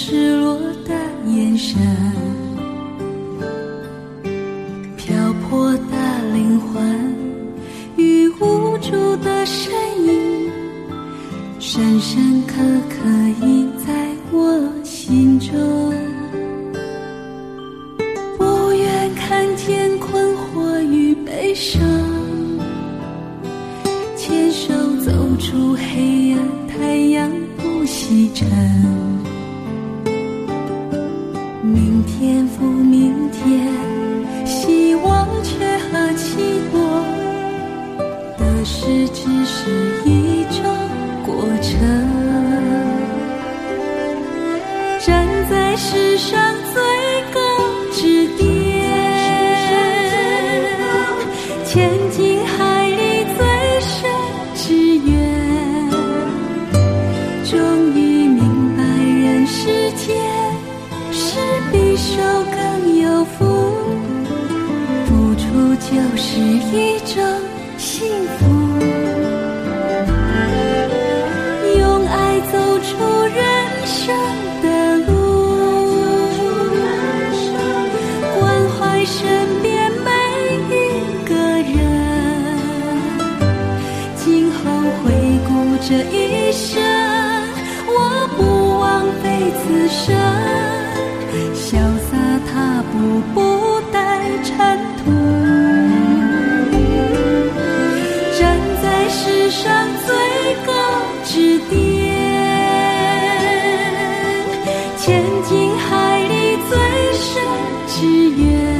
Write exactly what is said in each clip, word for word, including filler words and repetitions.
失落的眼神，漂泊的灵魂与无助的身影，深深刻刻印在我心中。不愿看见困惑与悲伤，牵手走出黑暗，太阳不西沉。明天复明天，希望却和期待的事只是一种过程。站在世上最高之巅，前进海里最深之远，终于明白人世间是比受更有福，付出就是一种幸福。用爱走出人生的路，关怀身边每一个人，今后回顾这一生，我不枉费此生，潇洒踏步不带尘土。站在世上最高之巅，前进海里最深之远，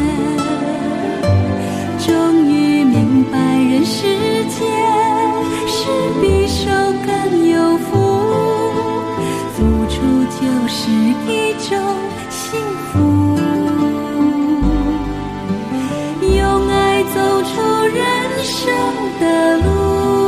终于明白人世间是比受更有福，付出就是一种幸福。用爱走出人生的路，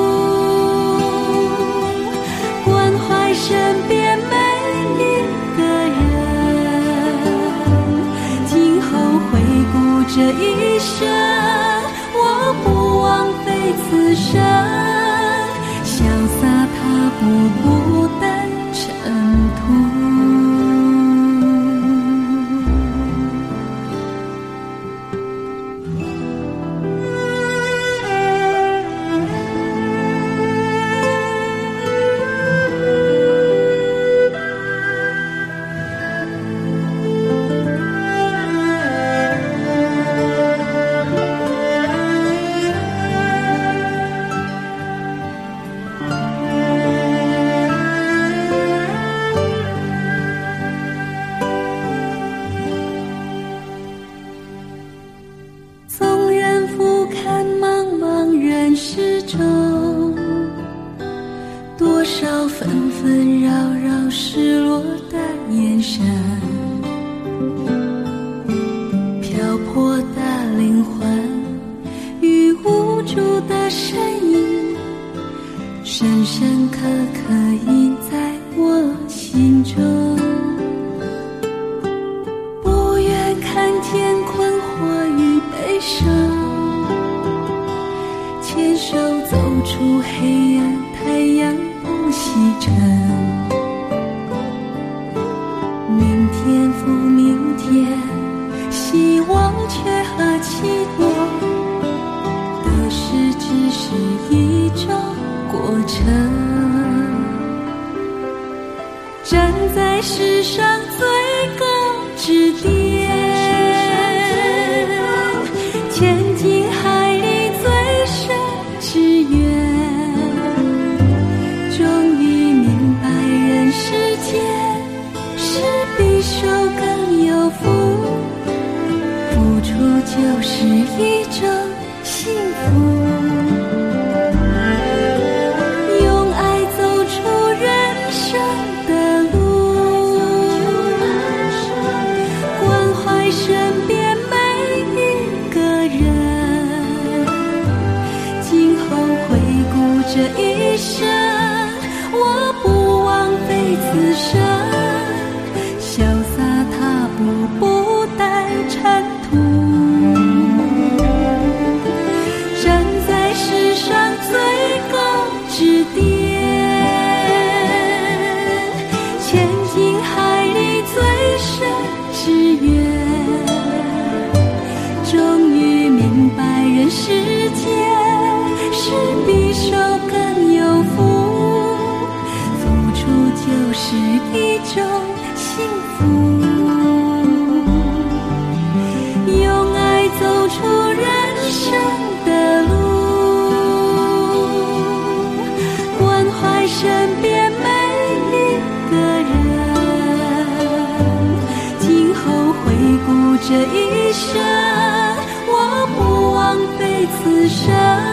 关怀身边每一个人，今后回顾这一生，我不枉费此生，潇洒踏步不带尘土。多少纷纷扰扰失落的眼神，漂泊的灵魂与无助的身影，深深刻刻印在我心中。不愿看见困惑与悲伤，牵手走出黑暗，太阳不西沉。明天复明天，希望却和期待的事只是一种过程。站在世上最高之巅，前进海里最深之远，终于明白人世间是比受更有福，付出就是一种幸福。用爱走出人生的路，关怀身边每一个人，今后回顾这一生，我不枉费此生，潇洒踏步不带尘土。站在世上最高之巅，前进海里最这一生，我不枉费此生。